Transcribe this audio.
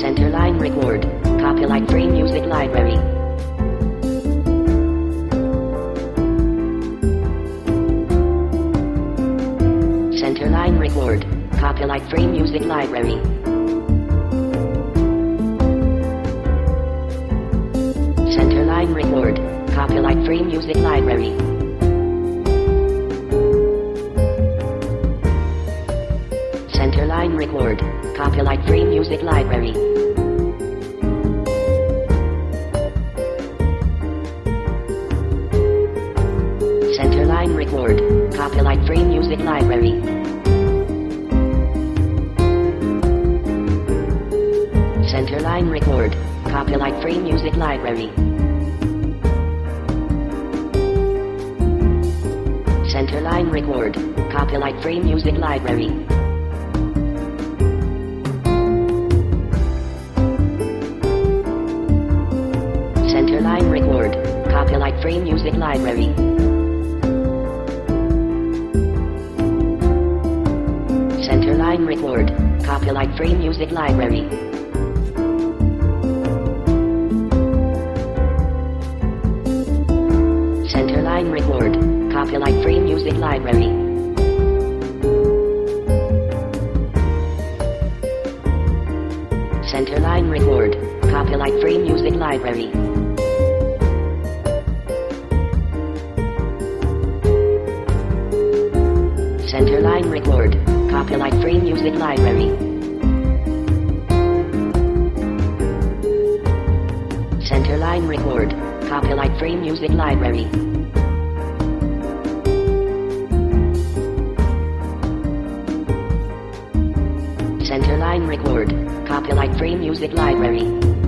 Centerline record. Copyright free music library. Centerline record. Copyright free music library. Centerline record. Copyright free music library. Centerline record. Copyright free music library. Centerline record. Copyright free music library. Centerline record. Copyright free music library. Centerline record. Copyright free music library. Centerline record. Copyright free music library. Centerline record. Copyright free music library. Centerline record. Copyright free music library. Centerline record. Copyright free music library. Centerline record. Copyright free music library. Centerline record. Copyright free music library. Centerline record. Copyright free music library.